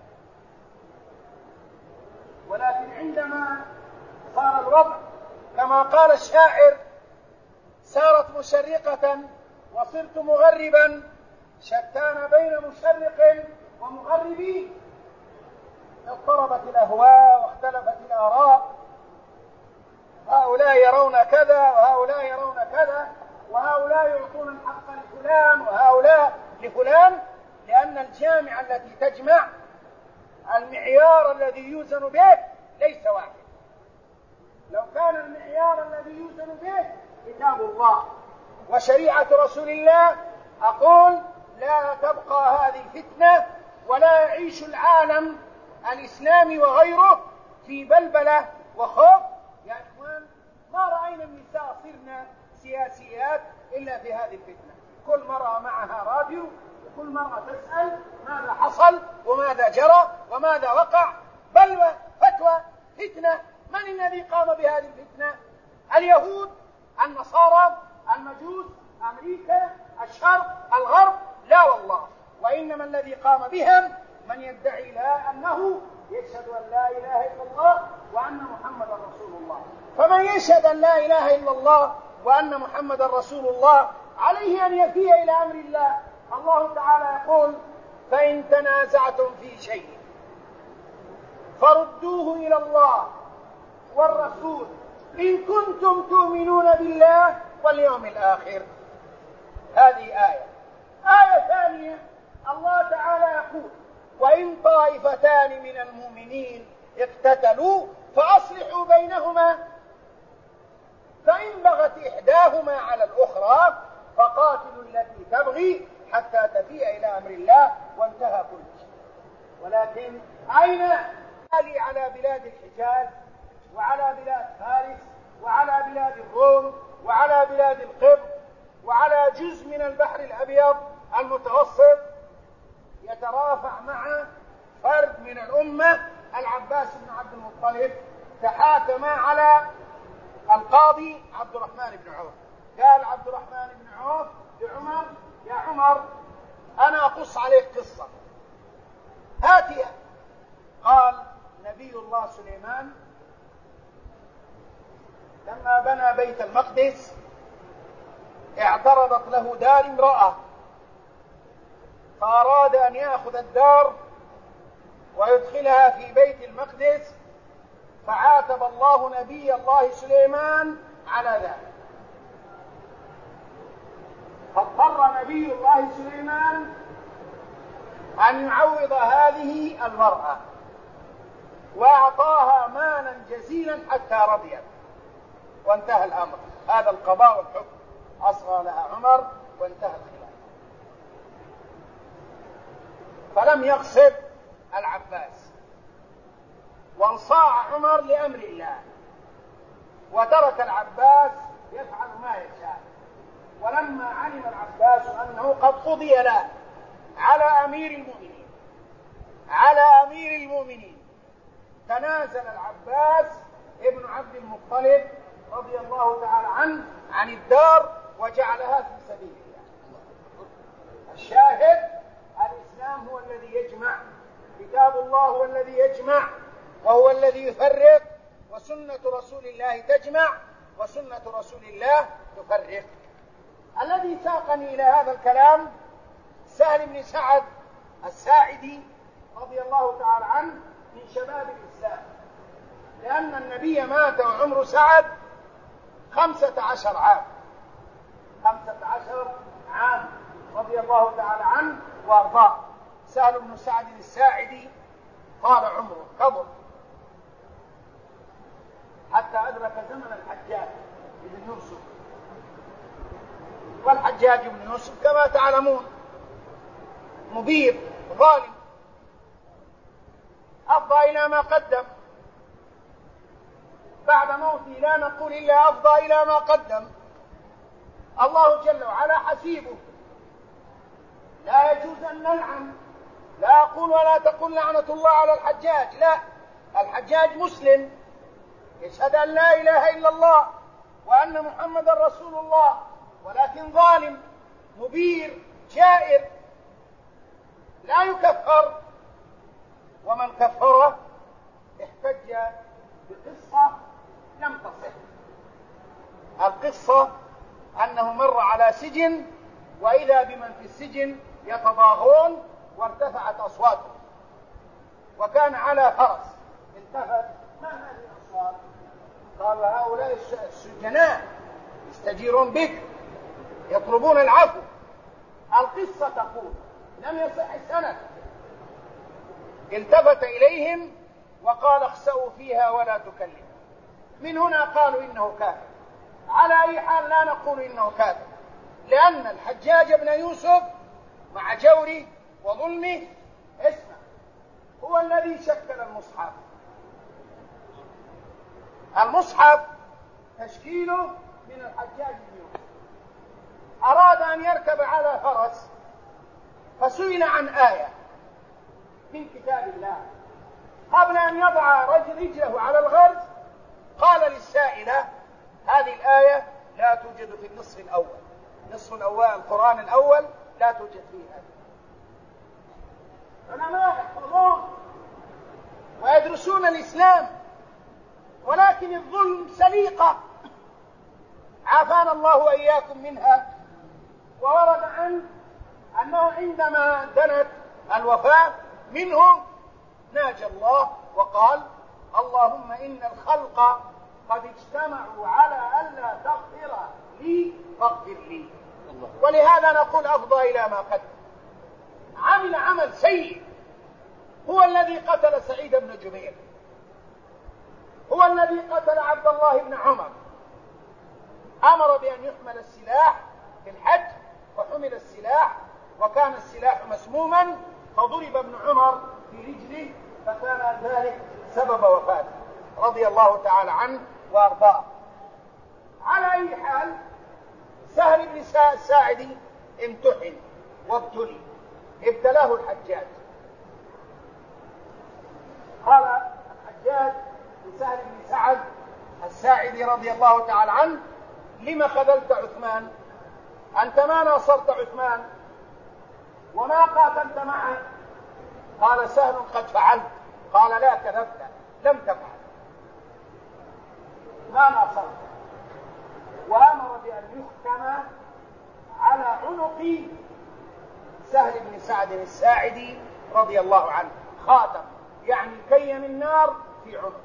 ولكن عندما صار الوضع كما قال الشاعر: سارت مشرقة وصرت مغربا شتان بين مشرق ومغرب، اضطربت الأهواء واختلفت الآراء، هؤلاء يرون كذا وهؤلاء يرون كذا، وهؤلاء يعطون الحق لفلان وهؤلاء لفلان، لأن الجامعة التي تجمع المعيار الذي يوزن به ليس واحد. لو كان المعيار الذي يوزن به كتاب الله وشريعة رسول الله أقول لا تبقى هذه الفتنة ولا يعيش العالم الإسلامي وغيره في بلبلة وخوف. يا إخوان، ما رأينا النساء صرنا سياسيات إلا في هذه الفتنة، كل مرة معها راديو وكل مرة تسأل ماذا حصل وماذا جرى وماذا وقع، بلوى فتوى فتنة. من الذي قام بهذه الفتنة؟ اليهود، النصارى، المجوس، أمريكا، الشرق، الغرب؟ لا والله، وإنما الذي قام بهم من يدعي لا أنه يشهد أن لا إله إلا الله وأن محمدا رسول الله. فمن يشهد أن لا إله إلا الله وأن محمدا رسول الله عليه أن يفي إلى أمر الله. الله تعالى يقول: فإن تنازعتم في شيء فردوه إلى الله والرسول إن كنتم تؤمنون بالله واليوم الآخر. هذه آية. آية ثانية الله تعالى يقول: وإن طائفتان من المؤمنين اقتتلوا فأصلحوا بينهما فإن بغت إحداهما على الأخرى فقاتلوا التي تبغي حتى تفيء إلى أمر الله وانتهى كل شيء. ولكن أين على بلاد الحجاز وعلى بلاد فارس وعلى بلاد الروم وعلى بلاد القبط وعلى جزء من البحر الأبيض المتوسط يترافع مع فرد من الأمة العباس بن عبد المطلب تحاكم على القاضي عبد الرحمن بن عوف. قال عبد الرحمن بن عوف لعمر: يا عمر، أنا أقص عليك قصة، هاتها. قال: نبي الله سليمان لما بنى بيت المقدس اعترضت له دار امرأة، فأراد أن يأخذ الدار ويدخلها في بيت المقدس، فعاتب الله نبي الله سليمان على ذلك، فاضطر نبي الله سليمان أن يعوض هذه المرأة وأعطاها مالا جزيلا حتى رضيت وانتهى الأمر. هذا القضاء والحكم أصغى لها عمر وانتهى الخلاف. فلم يغصب العباس وانصاع عمر لأمر الله وترك العباس يفعل ما يشاء. ولما علم العباس أنه قد قضي له على أمير المؤمنين تنازل العباس ابن عبد المطلب رضي الله تعالى عنه عن الدار وجعلها في سبيل الله. الشاهد: الإسلام هو الذي يجمع، كتاب الله هو الذي يجمع وهو الذي يفرق، وسنة رسول الله تجمع وسنة رسول الله تفرق. الذي ساقني إلى هذا الكلام سهل بن سعد الساعدي رضي الله تعالى عنه من شباب الإسلام، لأن النبي مات وعمر سعد 15 عام، 15 عام رضي الله تعالى عنه وارضاه. سهل بن سعد الساعدي طال عمره كبر حتى أدرك زمن الحجاج بن يوسف، والحجاج بن يوسف كما تعلمون مبير ظالم أفضى إلى ما قدم. بعد موته لا نقول إلا أفضى إلى ما قدم. الله جل وعلا حسيبه، لا يجوز أن نلعن، لا أقول ولا تقول لعنة الله على الحجاج، لا، الحجاج مسلم يشهد أن لا إله إلا الله وأن محمد رسول الله، ولكن ظالم مبير جائر لا يكفر. ومن كفره احتج بقصة لم تصح. القصة أنه مر على سجن وإذا بمن في السجن يتضاغون وارتفعت أصواتهم، وكان على فرس. التفت: ما هذه الأصوات؟ قال: هؤلاء السجناء يستجيرون بك يطلبون العفو. القصة تقول، لم يصح السند. التفت إليهم وقال: اخسأوا فيها ولا تكلموا. من هنا قالوا إنه كافر. على أي حال لا نقول إنه كافر، لأن الحجاج بن يوسف مع جوره وظلمه اسمه هو الذي شكل المصحف. المصحف تشكيله من الحجاج بن يوسف. أراد أن يركب على فرس فسئل عن آية من كتاب الله، قبل أن يضع رجله على الغرز قال للسائلة: هذه الآية لا توجد في النصف الأول، نصف الأول القرآن الأول لا توجد فيه هذه. علماء يحفظون ويدرسون الإسلام، ولكن الظلم سليقة عافانا الله وإياكم منها. وورد عنه أنه عندما دنت الوفاة منهم ناجى الله وقال: اللهم إن الخلق قد اجتمعوا على ألا تغفر لي فاغفر لي. ولهذا نقول أفضى إلى ما قدم. عمل عمل سيء، هو الذي قتل سعيد بن جبير، هو الذي قتل عبد الله بن عمر. أمر بأن يحمل السلاح في الحج وحمل السلاح، وكان السلاح مسموما فضرب ابن عمر في رجله فكان ذلك سبب وفاته رضي الله تعالى عنه وارضاه. على أي حال، سهل بن الساعدي امتحن وابتلي، ابتلاه الحجاج. قال الحجاج لسهل بن سعد الساعدي رضي الله تعالى عنه: لما خذلت عثمان؟ أنت ما ناصرت عثمان وما قاتلت معه. قال سهل: قد فعلت. قال: لا، كذبت، لم تفعل، ما ناصرت. وأمر بأن يختم على عنق سهل بن سعد الساعدي رضي الله عنه، خاتم يعني كيم النار في عنق.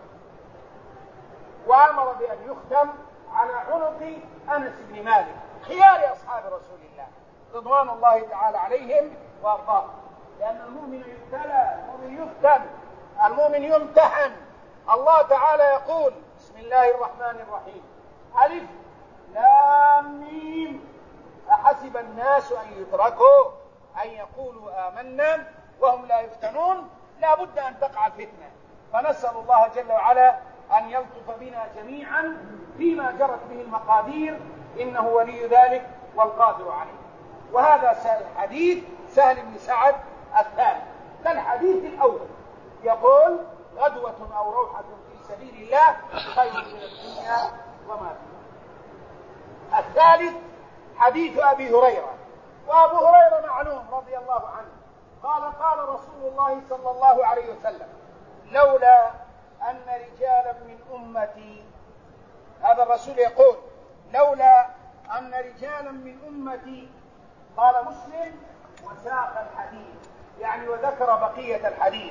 وأمر بأن يختم على عنق أنس بن مالك، خيار أصحاب رسول الله رضوان الله تعالى عليهم وارضاهم. لأن المؤمن يبتلى، المؤمن يفتن، المؤمن يمتحن. الله تعالى يقول: بسم الله الرحمن الرحيم، ألف لام ميم، أحسب الناس أن يتركوا أن يقولوا آمنا وهم لا يفتنون. لا بد أن تقع الفتنة، فنسأل الله جل وعلا أن يلطف بنا جميعا فيما جرت به المقادير، إنه ولي ذلك والقادر عليه. وهذا حديث سهل بن سعد الثاني. كالحديث الأول يقول: غدوة أو روحة في سبيل الله خير من الدنيا وما فيها. الثالث حديث أبي هريرة. وأبو هريرة معلوم رضي الله عنه قال: قال رسول الله صلى الله عليه وسلم: لولا أن رجالا من أمتي، هذا الرسول يقول: لولا أن رجالا من أمتي، قال مسلم: وساق الحديث، يعني وذكر بقية الحديث.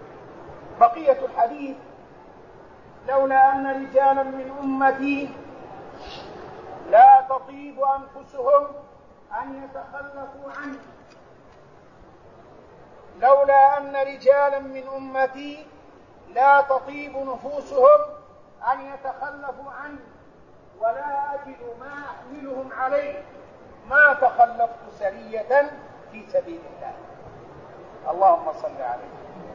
بقية الحديث: لولا أن رجالا من أمتي تطيب أنفسهم أن يتخلفوا عنه، لولا أن رجالا من أمتي لا تطيب نفوسهم أن يتخلفوا عنه ولا أجد ما أحملهم عليه ما تخلفت سرية في سبيل الله. اللهم صل عليه.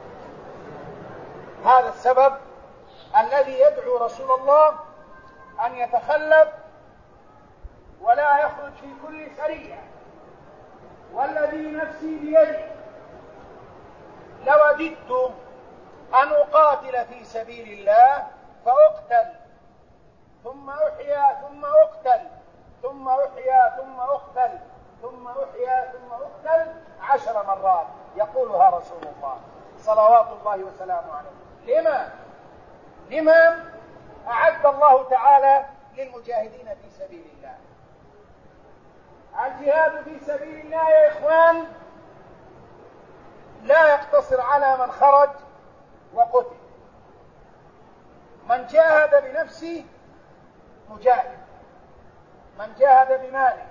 هذا السبب الذي يدعو رسول الله أن يتخلف ولا يخرج في كل سرية. والذي نفسي بيده لوددت أن أقاتل في سبيل الله فأقتل ثم أحيا ثم أقتل ثم أحيا ثم أقتل ثم أحيا ثم أقتل 10 مرات يقولها رسول الله صلوات الله وسلامه عليه. لما أعد الله تعالى للمجاهدين في سبيل الله. الجهاد في سبيل الله يا إخوان لا يقتصر على من خرج وقتل. من جاهد بنفسه مجاهد، من جاهد بماله،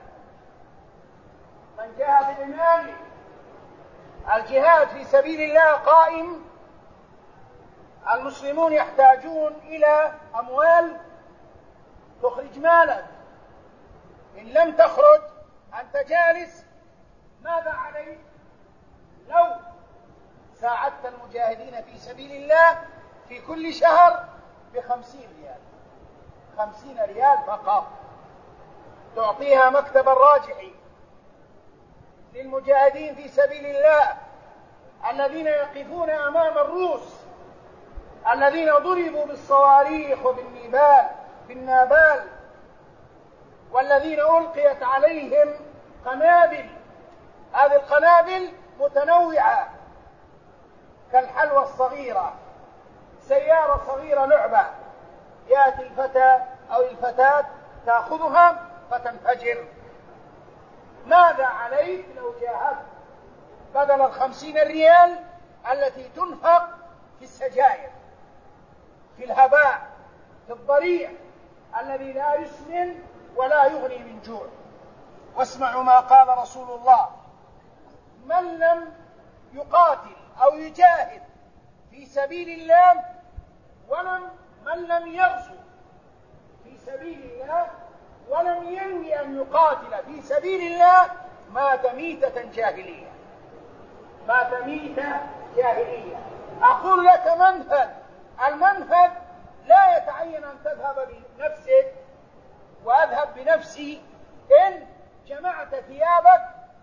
من جاهد بماله. الجهاد في سبيل الله قائم. المسلمون يحتاجون إلى أموال تخرج مالك. إن لم تخرج أنت جالس، ماذا عليك؟ لو ساعدت المجاهدين في سبيل الله في كل شهر ب50 ريال، 50 ريال فقط تعطيها مكتب الراجحي للمجاهدين في سبيل الله الذين يقفون أمام الروس، الذين ضربوا بالصواريخ بالنابال، والذين ألقيت عليهم قنابل. هذه القنابل متنوعة كالحلوى الصغيرة، سيارة صغيرة لعبة، يأتي الفتى أو الفتاة تأخذها فتنفجر. ماذا عليك لو جاهدت بدل 50 ريال التي تنفق في السجاير، في الهباء، في الضريع الذي لا يسمن ولا يغني من جوع. واسمعوا ما قال رسول الله: من لم يقاتل أو يجاهد في سبيل الله من لم يغزو في سبيل الله ولم ينوي أن يقاتل في سبيل الله مات ميتة جاهلية. مات ميتة جاهلية. أقول لك منفذ. المنفذ لا يتعين أن تذهب بنفسك وأذهب بنفسي. إن جمعت ثيابك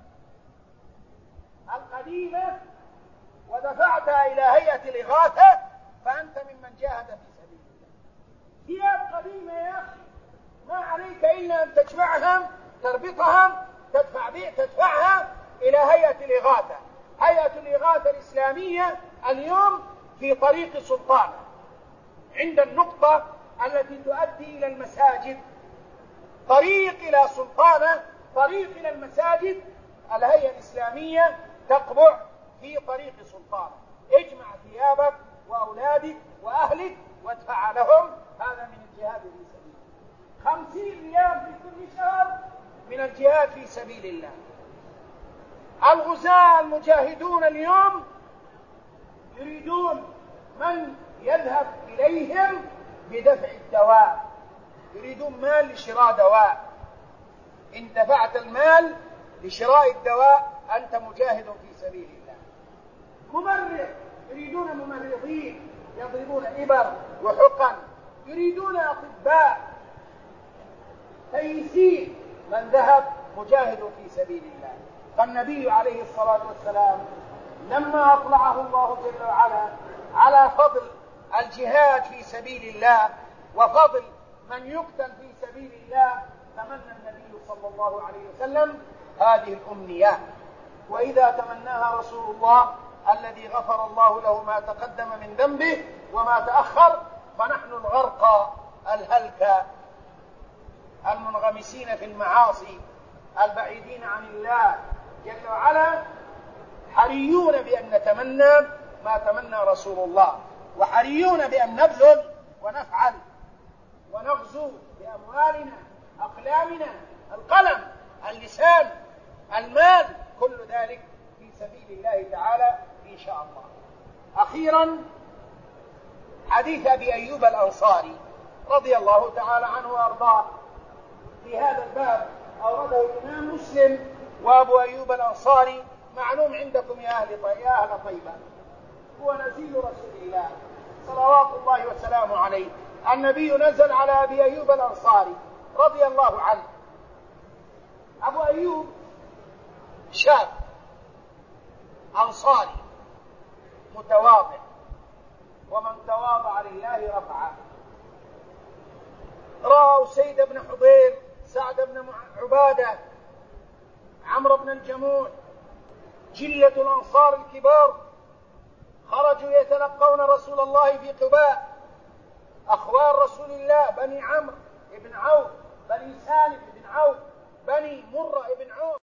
القديمة ودفعتها إلى هيئة الإغاثة فأنت ممن جاهد في سبيل الله. ثياب قديمة يا أخي، ما عليك إلا أن تجمعها، تربطها، تدفعها إلى هيئة الإغاثة. هيئة الإغاثة الإسلامية اليوم في طريق سلطانة، عند النقطة التي تؤدي إلى المساجد، طريق إلى سلطانة، طريق إلى المساجد. الهيئة الإسلامية تقبع في طريق سلطانة. اجمع ثيابك وأولادك وأهلك وادفع لهم. هذا من الجهاد في سبيل الله. 50 ريال في كل شهر من الجهاد في سبيل الله. الغزاة المجاهدون اليوم يريدون من يذهب إليهم بدفع الدواء، يريدون مال لشراء دواء. إن دفعت المال لشراء الدواء أنت مجاهد في سبيل الله. ممرض، يريدون ممرضين يضربون إبر وحقن، يريدون أطباء تيسير. من ذهب مجاهد في سبيل الله. فالنبي عليه الصلاة والسلام لما أطلعه الله جل وعلا على فضل الجهاد في سبيل الله وفضل من يقتل في سبيل الله تمنى النبي صلى الله عليه وسلم هذه الأمنيات. وإذا تمناها رسول الله الذي غفر الله له ما تقدم من ذنبه وما تأخر، فنحن الغرقى الهلكى المنغمسين في المعاصي البعيدين عن الله جل وعلا حريون بأن نتمنى ما تمنى رسول الله، وحريون بأن نبذل ونفعل ونغزو بأموالنا، أقلامنا، القلم، اللسان، المال، كل ذلك في سبيل الله تعالى إن شاء الله. أخيرا حديث أبي أيوب الأنصاري رضي الله تعالى عنه وأرضاه في هذا الباب أورده الإمام مسلم. وأبو أيوب الأنصاري معلوم عندكم يا أهل طيبة، هو نزيل رسول الله صلوات الله وسلامه عليه. النبي نزل على أبي أيوب الأنصاري رضي الله عنه. أبو أيوب شاب أنصاري متواضع، ومن تواضع لله رفعه. رأوا سيد بن حضير، سعد بن عبادة، عمرو بن الجموع، جلة الأنصار الكبار، خرجوا يتلقون رسول الله في قباء، أخوان رسول الله، بني عمرو بن عوف، بني سالم بن عوف، بني مرة بن عوف.